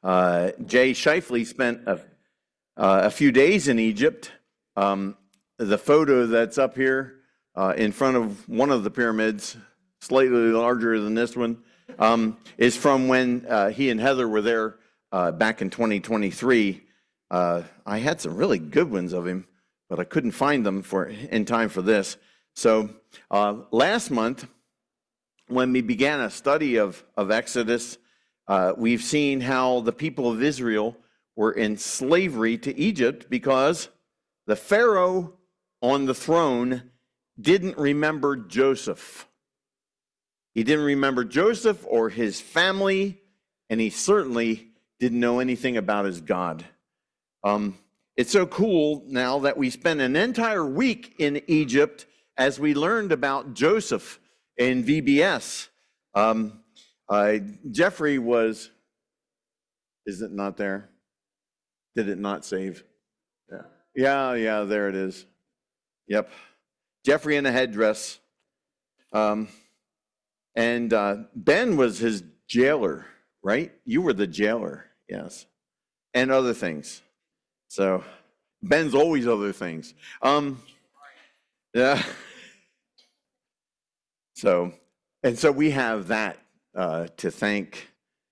Jay Shifley spent a few days in Egypt. The photo that's up here in front of one of the pyramids, slightly larger than this one, is from when he and Heather were there back in 2023. I had some really good ones of him, but I couldn't find them in time for this. So last month, when we began a study of Exodus, we've seen how the people of Israel were in slavery to Egypt because the Pharaoh on the throne didn't remember Joseph. He didn't remember Joseph or his family, and he certainly didn't know anything about his God. It's so cool now that we spent an entire week in Egypt as we learned about Joseph in VBS. Jeffrey was, is it not there? Did it not save? Yeah, there it is. Yep. Jeffrey in a headdress. And Ben was his jailer, right? You were the jailer, yes. And other things. So Ben's always other things. Yeah. So we have that to thank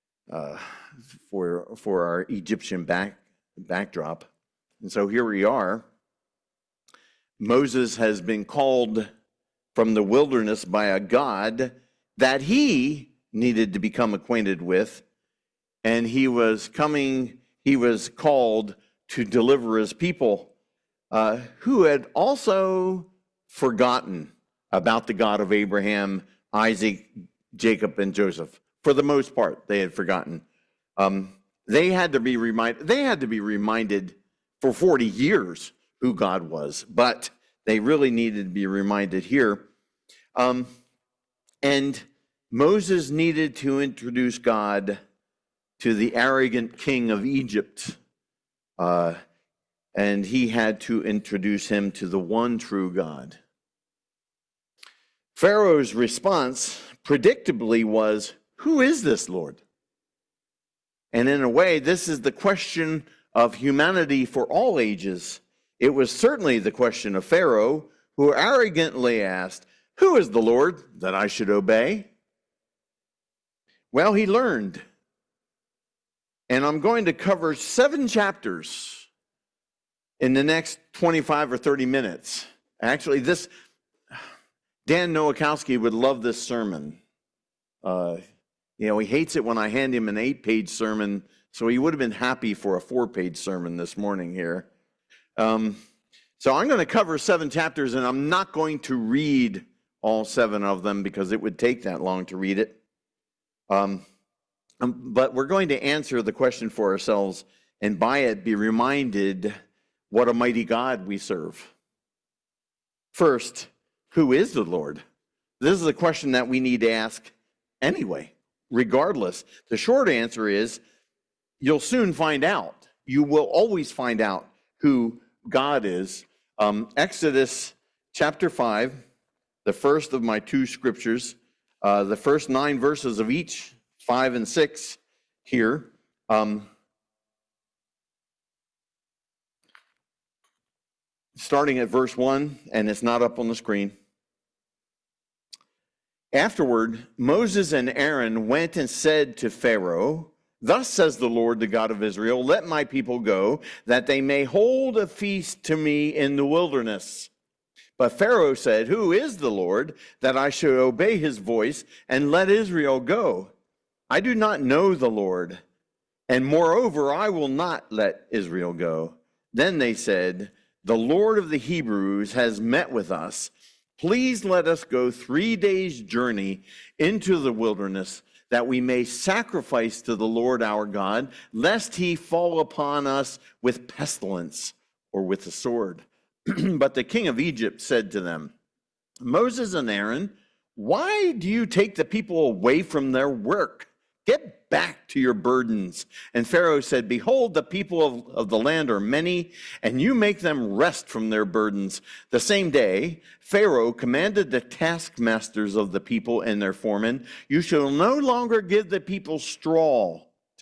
for our Egyptian backdrop. And so here we are. Moses has been called from the wilderness by a God that he needed to become acquainted with, and he was called to deliver his people who had also forgotten about the God of Abraham, Isaac, Jacob, and Joseph. For the most part, they had forgotten. They had to be reminded for 40 years who God was, but they really needed to be reminded here. And Moses needed to introduce God to the arrogant king of Egypt, and he had to introduce him to the one true God. Pharaoh's response, predictably, was, "Who is this Lord?" And in a way, this is the question of humanity for all ages. It was certainly the question of Pharaoh, who arrogantly asked, "Who is the Lord that I should obey?" Well, he learned. And I'm going to cover 7 chapters in the next 25 or 30 minutes. Actually, Dan Nowakowski would love this sermon. He hates it when I hand him an 8-page sermon, so he would have been happy for a 4-page sermon this morning here. So I'm going to cover 7 chapters, and I'm not going to read all 7 of them because it would take that long to read it. But we're going to answer the question for ourselves, and by it be reminded what a mighty God we serve. First, who is the Lord? This is a question that we need to ask anyway, regardless. The short answer is, you'll soon find out. You will always find out who God is. Exodus chapter 5, the first of my 2 scriptures, the first 9 verses of each, 5 and 6 here. Starting at verse 1, and it's not up on the screen. Afterward, Moses and Aaron went and said to Pharaoh, "Thus says the Lord, the God of Israel, let my people go, that they may hold a feast to me in the wilderness." But Pharaoh said, "Who is the Lord, that I should obey his voice and let Israel go? I do not know the Lord, and moreover, I will not let Israel go." Then they said, "The Lord of the Hebrews has met with us. Please let us go 3 days' journey into the wilderness, that we may sacrifice to the Lord our God, lest he fall upon us with pestilence or with the sword." But the king of Egypt said to them, "Moses and Aaron, why do you take the people away from their work? Get back to your burdens." And Pharaoh said, "Behold, the people of the land are many, and you make them rest from their burdens." The same day, Pharaoh commanded the taskmasters of the people and their foremen, "You shall no longer give the people straw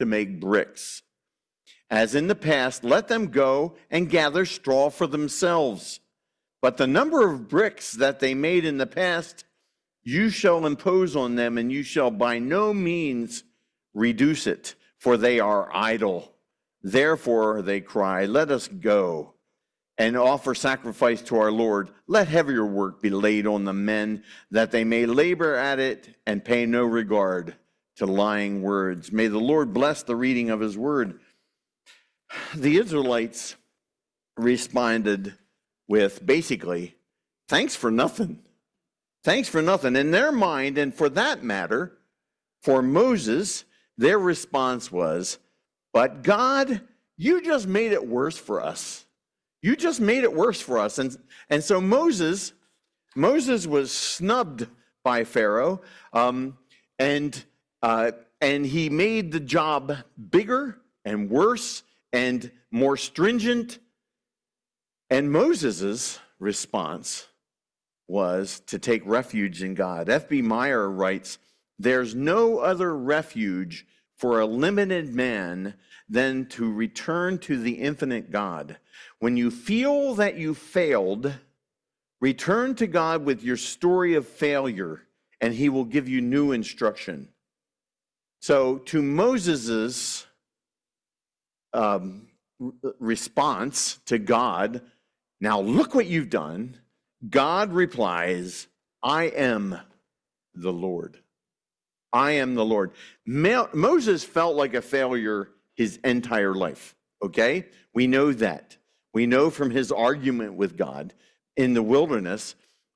to make bricks. As in the past, let them go and gather straw for themselves. But the number of bricks that they made in the past, you shall impose on them, and you shall by no means reduce it, for they are idle. Therefore they cry, let us go and offer sacrifice to our Lord. Let heavier work be laid on the men, that they may labor at it and pay no regard to lying words. May the Lord bless the reading of his word. The Israelites responded with basically, thanks for nothing. Thanks for nothing. In their mind, and for that matter, for Moses, their response was, but God, you just made it worse for us. You just made it worse for us. And so Moses was snubbed by Pharaoh, and he made the job bigger and worse and more stringent. And Moses' response was to take refuge in God. F.B. Meyer writes, there's no other refuge for a limited man than to return to the infinite God. When you feel that you failed, return to God with your story of failure, and he will give you new instruction. So to Moses's response to God, now look what you've done, God replies, I am the Lord. I am the Lord. Moses felt like a failure his entire life, okay? We know that. We know from his argument with God in the wilderness,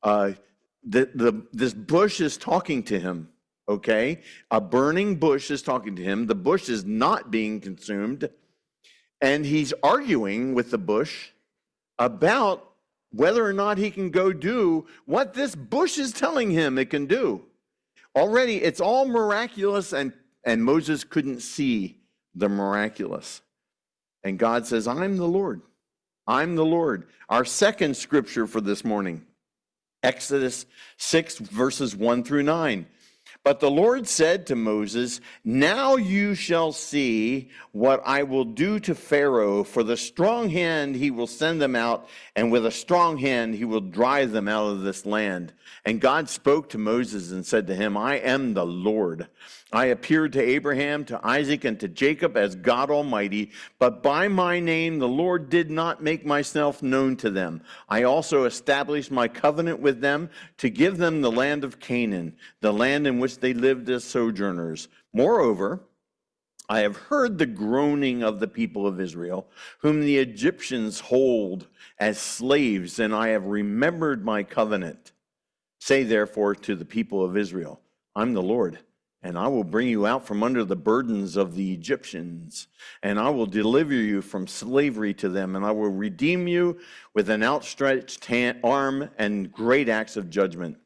this bush is talking to him, okay? A burning bush is talking to him. The bush is not being consumed, and he's arguing with the bush about whether or not he can go do what this bush is telling him it can do. Already, it's all miraculous, and Moses couldn't see the miraculous. And God says, I'm the Lord. I'm the Lord. Our second scripture for this morning, Exodus 6, verses 1 through 9. But the Lord said to Moses, now you shall see what I will do to Pharaoh. For the strong hand he will send them out, and with a strong hand he will drive them out of this land. And God spoke to Moses and said to him, I am the Lord. I appeared to Abraham, to Isaac, and to Jacob as God Almighty, but by my name the Lord did not make myself known to them. I also established my covenant with them to give them the land of Canaan, the land in which they lived as sojourners. Moreover, I have heard the groaning of the people of Israel, whom the Egyptians hold as slaves, and I have remembered my covenant. Say therefore to the people of Israel, I'm the Lord, and I will bring you out from under the burdens of the Egyptians, and I will deliver you from slavery to them, and I will redeem you with an outstretched arm and great acts of judgment.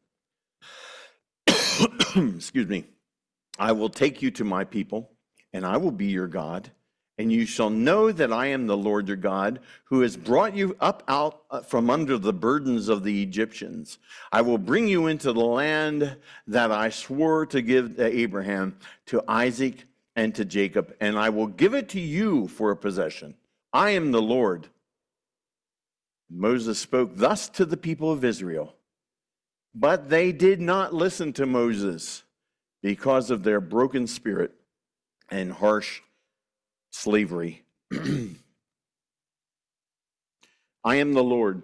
Excuse me. I will take you to my people, and I will be your God, and you shall know that I am the Lord your God, who has brought you up out from under the burdens of the Egyptians. I will bring you into the land that I swore to give to Abraham, to Isaac, and to Jacob, and I will give it to you for a possession. I am the Lord. Moses spoke thus to the people of Israel, but they did not listen to Moses because of their broken spirit and harsh slavery. I am the Lord.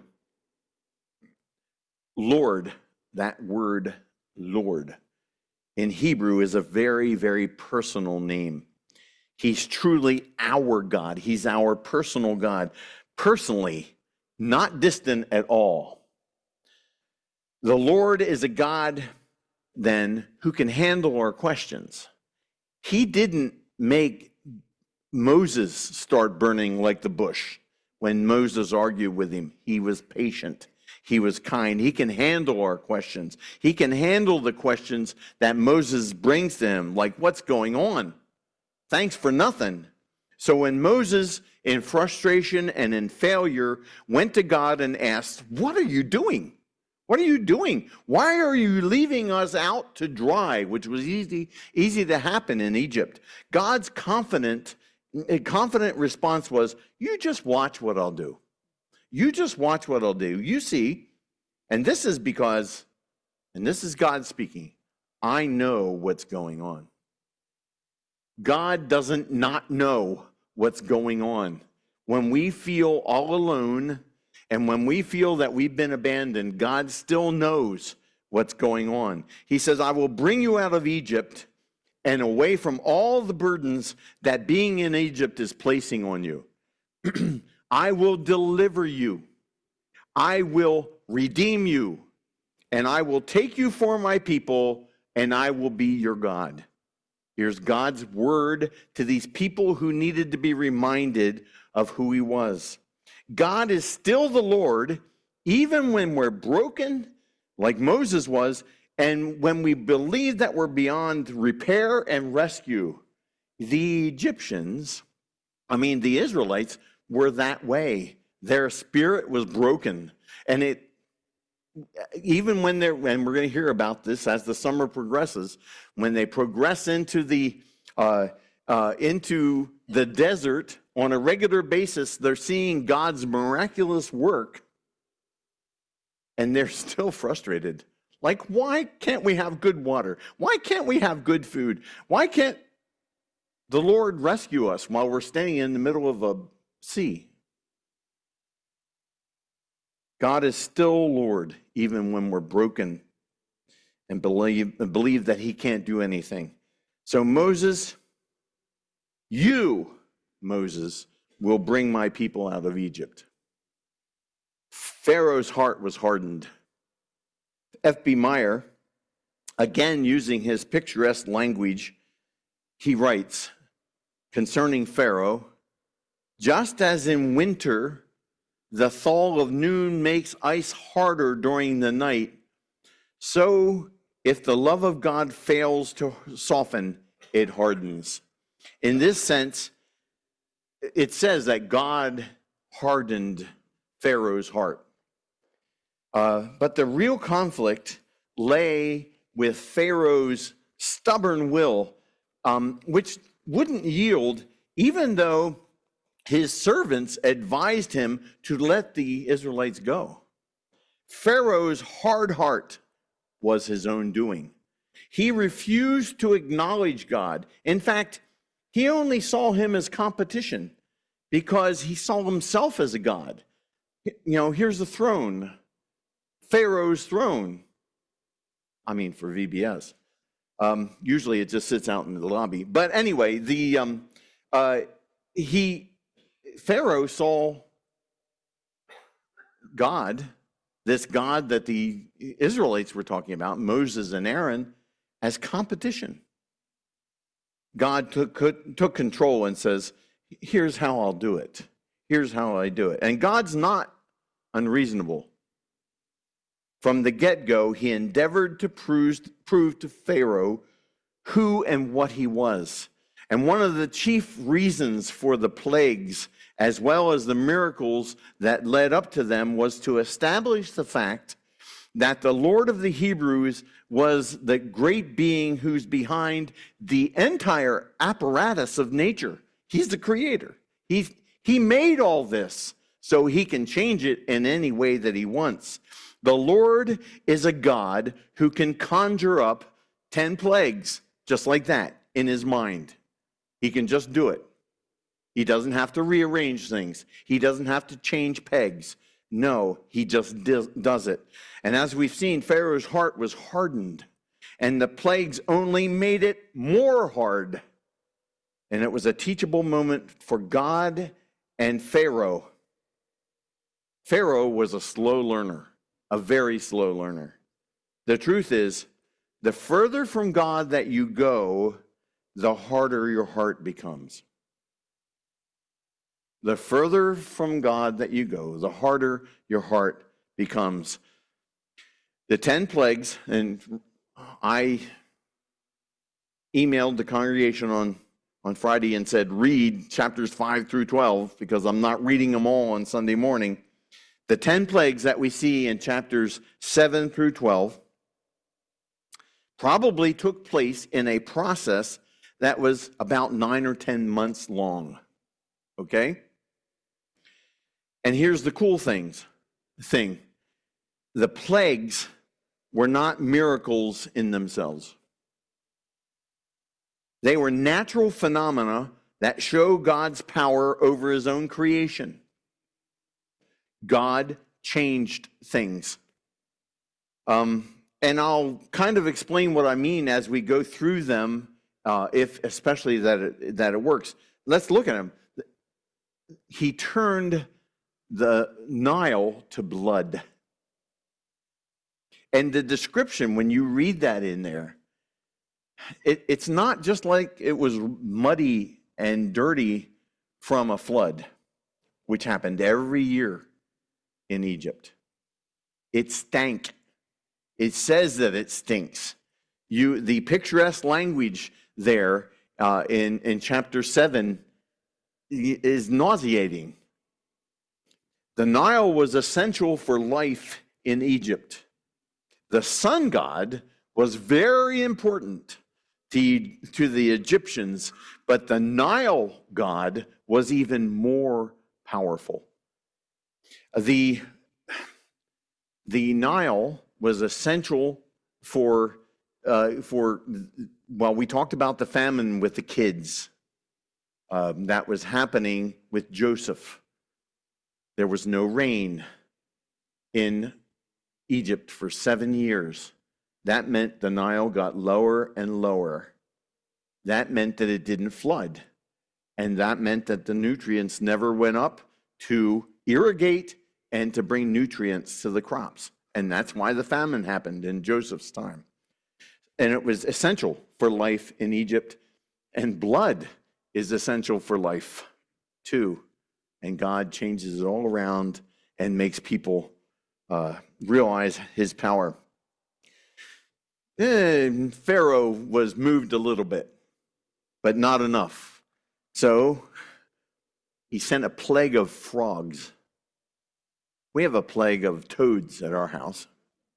Lord, that word Lord, in Hebrew is a very, very personal name. He's truly our God. He's our personal God. Personally, not distant at all. The Lord is a God, then, who can handle our questions. He didn't make Moses start burning like the bush when Moses argued with him. He was patient. He was kind. He can handle our questions. He can handle the questions that Moses brings to him, like, what's going on? Thanks for nothing. So when Moses, in frustration and in failure, went to God and asked, what are you doing? What are you doing? Why are you leaving us out to dry, which was easy to happen in Egypt? God's confident response was, you just watch what I'll do. You just watch what I'll do. You see, and this is because, and this is God speaking, I know what's going on. God doesn't not know what's going on. When we feel all alone and when we feel that we've been abandoned, God still knows what's going on. He says, I will bring you out of Egypt and away from all the burdens that being in Egypt is placing on you. I will deliver you. I will redeem you. And I will take you for my people, and I will be your God. Here's God's word to these people who needed to be reminded of who he was. God is still the Lord, even when we're broken, like Moses was, and when we believe that we're beyond repair and rescue. The Israelites were that way. Their spirit was broken. And even when and we're going to hear about this as the summer progresses, when they progress into the desert on a regular basis, they're seeing God's miraculous work, and they're still frustrated. Like, why can't we have good water? Why can't we have good food? Why can't the Lord rescue us while we're standing in the middle of a sea? God is still Lord, even when we're broken and believe that he can't do anything. So Moses, will bring my people out of Egypt. Pharaoh's heart was hardened. F.B. Meyer, again using his picturesque language, he writes concerning Pharaoh, just as in winter, the thaw of noon makes ice harder during the night, so if the love of God fails to soften, it hardens. In this sense, it says that God hardened Pharaoh's heart. But the real conflict lay with Pharaoh's stubborn will, which wouldn't yield, even though his servants advised him to let the Israelites go. Pharaoh's hard heart was his own doing. He refused to acknowledge God. In fact, he only saw him as competition because he saw himself as a god. Here's the throne, Pharaoh's throne. For VBS. Usually it just sits out in the lobby. But anyway, Pharaoh saw God, this God that the Israelites were talking about, Moses and Aaron, as competition. God took control and says, here's how I'll do it. Here's how I do it. And God's not unreasonable. From the get-go, he endeavored to prove to Pharaoh who and what he was. And one of the chief reasons for the plagues, as well as the miracles that led up to them, was to establish the fact that the Lord of the Hebrews was the great being who's behind the entire apparatus of nature. He's the creator. He made all this so he can change it in any way that he wants. The Lord is a God who can conjure up 10 plagues just like that in his mind. He can just do it. He doesn't have to rearrange things. He doesn't have to change pegs. No, he just does it. And as we've seen, Pharaoh's heart was hardened, and the plagues only made it more hard. And it was a teachable moment for God and Pharaoh. Pharaoh was a slow learner, a very slow learner. The truth is, the further from God that you go, the harder your heart becomes. The further from God that you go, the harder your heart becomes. The 10 plagues, and I emailed the congregation on Friday and said, read chapters 5 through 12, because I'm not reading them all on Sunday morning. The 10 plagues that we see in chapters 7 through 12 probably took place in a process that was about 9 or 10 months long. Okay? And here's the cool thing. The plagues were not miracles in themselves. They were natural phenomena that show God's power over his own creation. God changed things. And I'll kind of explain what I mean as we go through them, especially that it works. Let's look at him. He turned the Nile to blood. And the description, when you read that in there, it's not just like it was muddy and dirty from a flood, which happened every year in Egypt. It stank. It says that it stinks. The picturesque language there in chapter 7 is nauseating. The Nile was essential for life in Egypt. The sun god was very important to the Egyptians, but the Nile god was even more powerful. The Nile was essential for we talked about the famine with the kids that was happening with Joseph. There was no rain in Egypt for 7 years. That meant the Nile got lower and lower. That meant that it didn't flood. And that meant that the nutrients never went up to irrigate and to bring nutrients to the crops. And that's why the famine happened in Joseph's time. And it was essential for life in Egypt. And blood is essential for life too. And God changes it all around and makes people realize his power. And Pharaoh was moved a little bit, but not enough. So he sent a plague of frogs. We have a plague of toads at our house.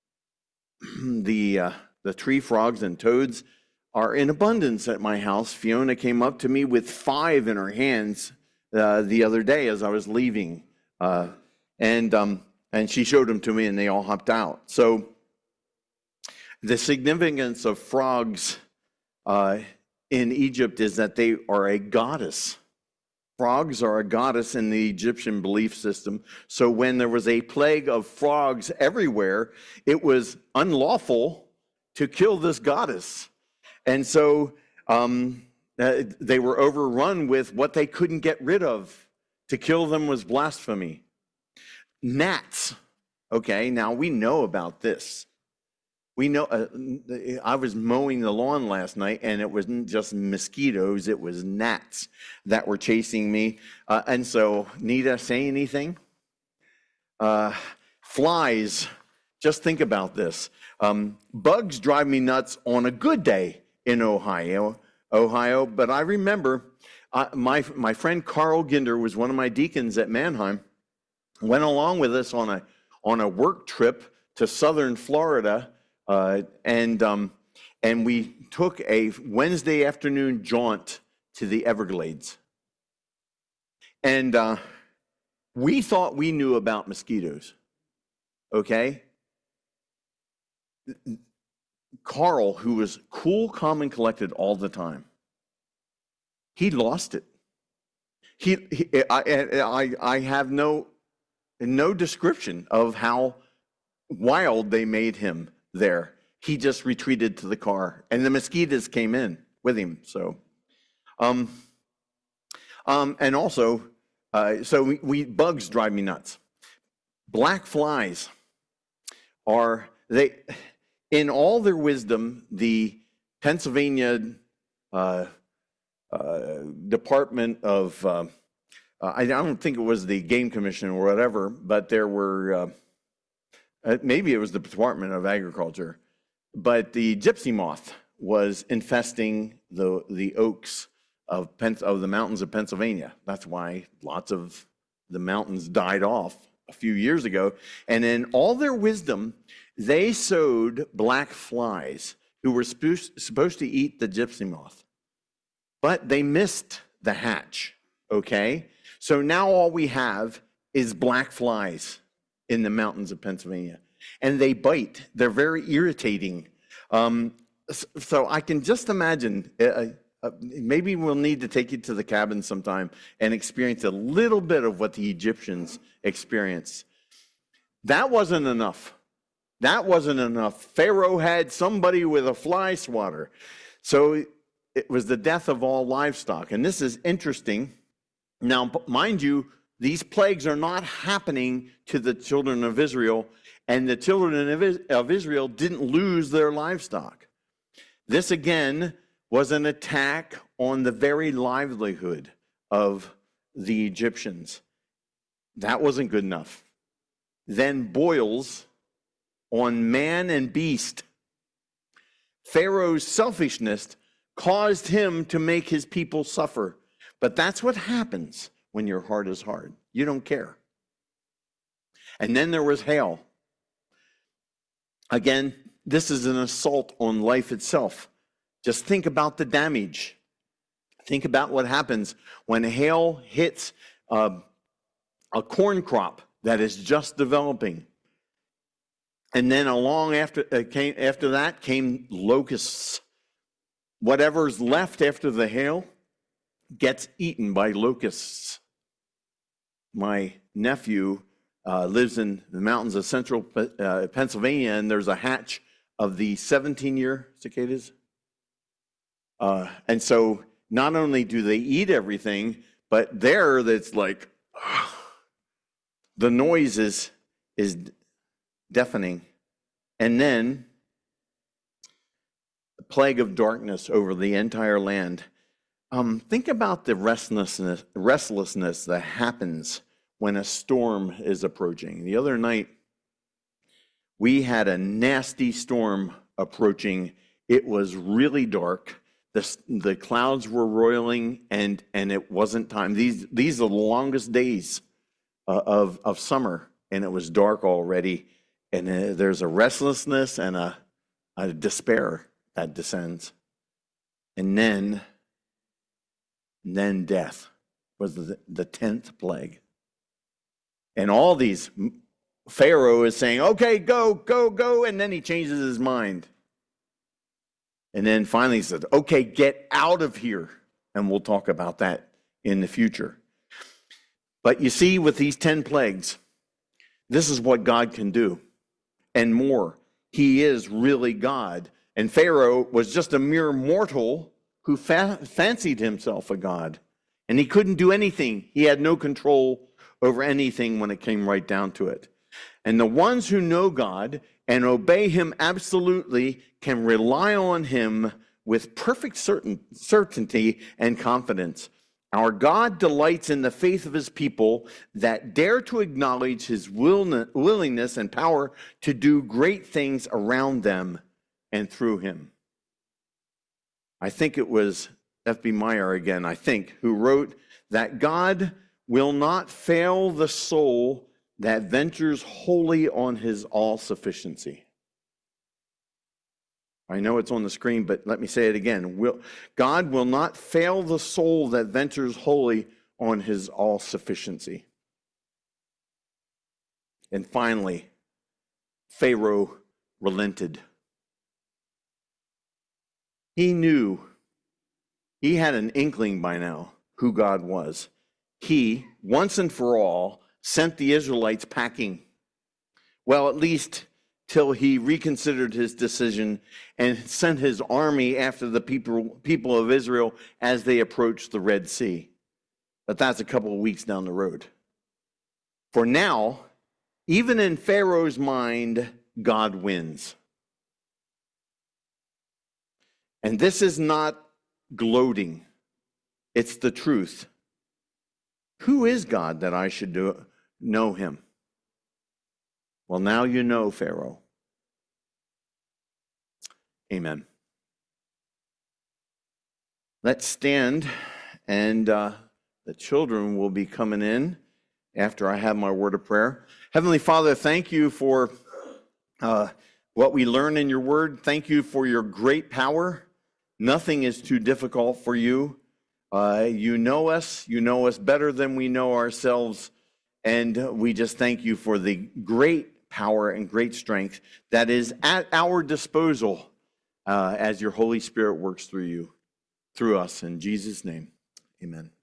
The tree frogs and toads are in abundance at my house. Fiona came up to me with 5 in her hands the other day as I was leaving, and she showed them to me, and they all hopped out. So the significance of frogs in Egypt is that they are a goddess. Frogs are a goddess in the Egyptian belief system. So when there was a plague of frogs everywhere, it was unlawful to kill this goddess. And so they were overrun with what they couldn't get rid of. To kill them was blasphemy. Gnats. Okay, now we know about this. We know, I was mowing the lawn last night, and it wasn't just mosquitoes, it was gnats that were chasing me. And so, Nita, say anything? Flies, just think about this. Bugs drive me nuts on a good day in Ohio, but I remember my friend Carl Ginder was one of my deacons at Mannheim, went along with us on a work trip to southern Florida, and we took a Wednesday afternoon jaunt to the Everglades. And we thought we knew about mosquitoes, okay? Carl, who was cool, calm, and collected all the time, he lost it. I have no description of how wild they made him there. He just retreated to the car, and the mosquitoes came in with him. So, and also, we bugs drive me nuts. Black flies they, in all their wisdom, the Pennsylvania Department of I don't think it was the Game Commission or whatever, but there were. Maybe it was the Department of Agriculture, but the gypsy moth was infesting the oaks of the mountains of Pennsylvania. That's why lots of the mountains died off a few years ago. And in all their wisdom, they sowed black flies who were supposed to eat the gypsy moth. But they missed the hatch, okay? So now all we have is black flies in the mountains of Pennsylvania. And they bite. They're very irritating. So I can just imagine, maybe we'll need to take you to the cabin sometime and experience a little bit of what the Egyptians experienced. That wasn't enough. That wasn't enough. Pharaoh had somebody with a fly swatter. So it was the death of all livestock. And this is interesting. Now, mind you, these plagues are not happening to the children of Israel, and the children of Israel didn't lose their livestock. This, again, was an attack on the very livelihood of the Egyptians. That wasn't good enough. Then boils on man and beast. Pharaoh's selfishness caused him to make his people suffer. But that's what happens when your heart is hard. You don't care. And then there was hail. Again, this is an assault on life itself. Just think about the damage. Think about what happens when hail hits a corn crop that is just developing. And then along after that came locusts. Whatever's left after the hail gets eaten by locusts. My nephew lives in the mountains of central Pennsylvania, and there's a hatch of the 17-year cicadas. And so not only do they eat everything, but there that's like, the noise is deafening. And then the plague of darkness over the entire land. Think about the restlessness that happens when a storm is approaching. The other night, we had a nasty storm approaching. It was really dark. The clouds were roiling, and it wasn't time. These are the longest days of summer, and it was dark already. And there's a restlessness and a despair that descends. And then death was the 10th plague. And all these, Pharaoh is saying, okay, go, go, go. And then he changes his mind. And then finally he said, okay, get out of here. And we'll talk about that in the future. But you see, with these 10 plagues, this is what God can do and more. He is really God. And Pharaoh was just a mere mortal who fancied himself a god. And he couldn't do anything. He had no control over anything when it came right down to it. And the ones who know God and obey him absolutely can rely on him with perfect certainty and confidence. Our God delights in the faith of his people that dare to acknowledge his willingness and power to do great things around them and through him. I think it was F.B. Meyer again, who wrote that God will not fail the soul that ventures wholly on his all-sufficiency. I know it's on the screen, but let me say it again. God will not fail the soul that ventures wholly on his all-sufficiency. And finally, Pharaoh relented. He knew, he had an inkling by now who God was. He, once and for all, sent the Israelites packing. Well, at least till he reconsidered his decision and sent his army after the people of Israel as they approached the Red Sea. But that's a couple of weeks down the road. For now, even in Pharaoh's mind, God wins. And this is not gloating. It's the truth. Who is God that I should know him? Well, now you know, Pharaoh. Amen. Let's stand, and the children will be coming in after I have my word of prayer. Heavenly Father, thank you for what we learn in your word. Thank you for your great power. Nothing is too difficult for you. You know us better than we know ourselves. And we just thank you for the great power and great strength that is at our disposal as your Holy Spirit works through us. In Jesus' name, amen.